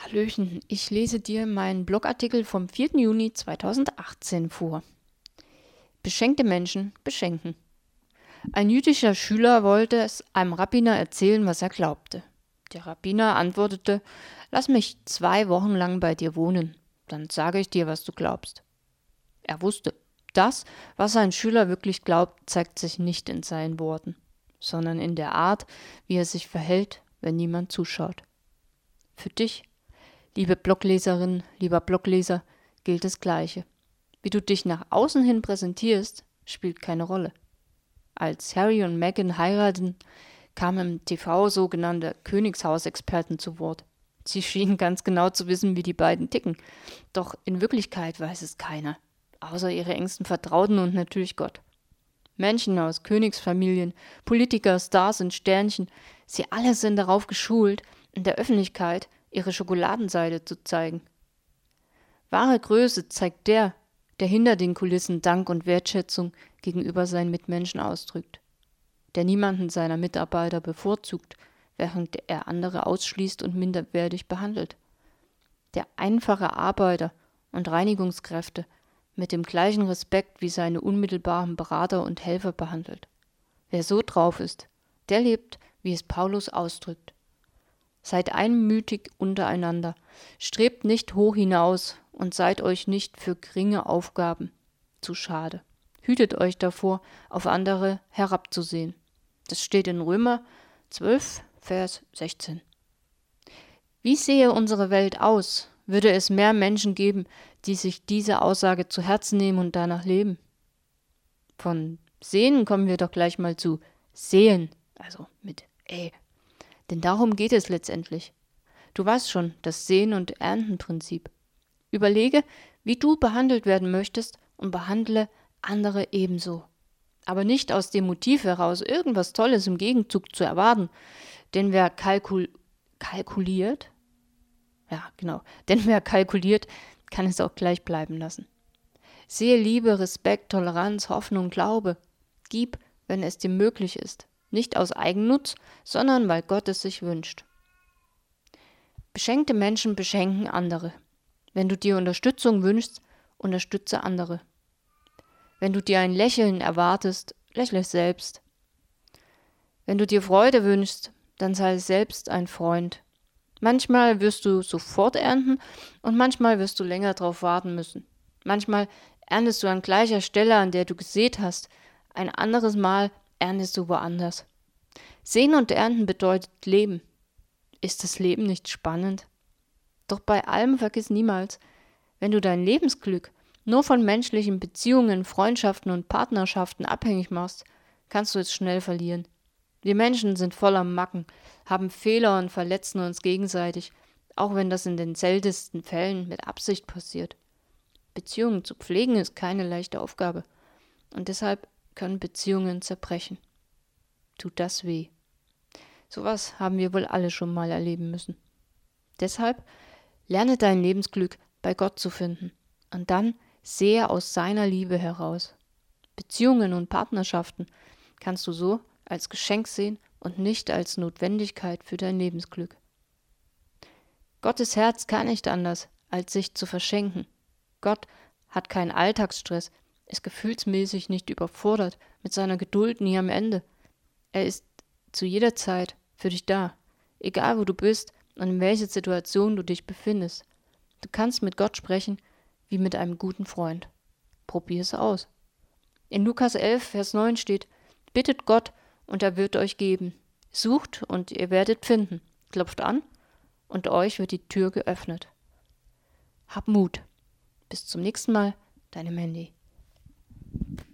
Hallöchen, ich lese dir meinen Blogartikel vom 4. Juni 2018 vor. Beschenkte Menschen beschenken. Ein jüdischer Schüler wollte es einem Rabbiner erzählen, was er glaubte. Der Rabbiner antwortete: Lass mich 2 Wochen lang bei dir wohnen, dann sage ich dir, was du glaubst. Er wusste, das, was ein Schüler wirklich glaubt, zeigt sich nicht in seinen Worten, sondern in der Art, wie er sich verhält, wenn niemand zuschaut. Für dich, liebe Blogleserin, lieber Blogleser, gilt das Gleiche. Wie du dich nach außen hin präsentierst, spielt keine Rolle. Als Harry und Meghan heirateten, kamen im TV sogenannte Königshausexperten zu Wort. Sie schienen ganz genau zu wissen, wie die beiden ticken. Doch in Wirklichkeit weiß es keiner, außer ihre engsten Vertrauten und natürlich Gott. Menschen aus Königsfamilien, Politiker, Stars und Sternchen, sie alle sind darauf geschult, in der Öffentlichkeit ihre Schokoladenseite zu zeigen. Wahre Größe zeigt der hinter den Kulissen Dank und Wertschätzung gegenüber seinen Mitmenschen ausdrückt, der niemanden seiner Mitarbeiter bevorzugt, während er andere ausschließt und minderwertig behandelt, der einfache Arbeiter und Reinigungskräfte mit dem gleichen Respekt wie seine unmittelbaren Berater und Helfer behandelt. Wer so drauf ist, der lebt, wie es Paulus ausdrückt. Seid einmütig untereinander, strebt nicht hoch hinaus und seid euch nicht für geringe Aufgaben zu schade. Hütet euch davor, auf andere herabzusehen. Das steht in Römer 12, Vers 16. Wie sähe unsere Welt aus, würde es mehr Menschen geben, die sich diese Aussage zu Herzen nehmen und danach leben? Von sehen kommen wir doch gleich mal zu sehen, also mit Ä. Denn darum geht es letztendlich. Du weißt schon, das Sehen- und Ernten-Prinzip. Überlege, wie du behandelt werden möchtest und behandle andere ebenso. Aber nicht aus dem Motiv heraus, irgendwas Tolles im Gegenzug zu erwarten. Denn wer kalkuliert, kann es auch gleich bleiben lassen. Sehe Liebe, Respekt, Toleranz, Hoffnung, Glaube. Gib, wenn es dir möglich ist. Nicht aus Eigennutz, sondern weil Gott es sich wünscht. Beschenkte Menschen beschenken andere. Wenn du dir Unterstützung wünschst, unterstütze andere. Wenn du dir ein Lächeln erwartest, lächle selbst. Wenn du dir Freude wünschst, dann sei selbst ein Freund. Manchmal wirst du sofort ernten und manchmal wirst du länger drauf warten müssen. Manchmal erntest du an gleicher Stelle, an der du gesät hast. Ein anderes Mal erntest du woanders. Sehen und ernten bedeutet Leben. Ist das Leben nicht spannend? Doch bei allem vergiss niemals, wenn du dein Lebensglück nur von menschlichen Beziehungen, Freundschaften und Partnerschaften abhängig machst, kannst du es schnell verlieren. Wir Menschen sind voller Macken, haben Fehler und verletzen uns gegenseitig, auch wenn das in den seltensten Fällen mit Absicht passiert. Beziehungen zu pflegen ist keine leichte Aufgabe und deshalb können Beziehungen zerbrechen. Tut das weh. Sowas haben wir wohl alle schon mal erleben müssen. Deshalb lerne dein Lebensglück bei Gott zu finden und dann sehe aus seiner Liebe heraus. Beziehungen und Partnerschaften kannst du so als Geschenk sehen und nicht als Notwendigkeit für dein Lebensglück. Gottes Herz kann nicht anders, als sich zu verschenken. Gott hat keinen Alltagsstress, ist gefühlsmäßig nicht überfordert, mit seiner Geduld nie am Ende. Er ist zu jeder Zeit für dich da, egal wo du bist und in welcher Situation du dich befindest. Du kannst mit Gott sprechen wie mit einem guten Freund. Probier es aus. In Lukas 11, Vers 9 steht: Bittet Gott und er wird euch geben. Sucht und ihr werdet finden. Klopft an und euch wird die Tür geöffnet. Hab Mut. Bis zum nächsten Mal, deine Mandy.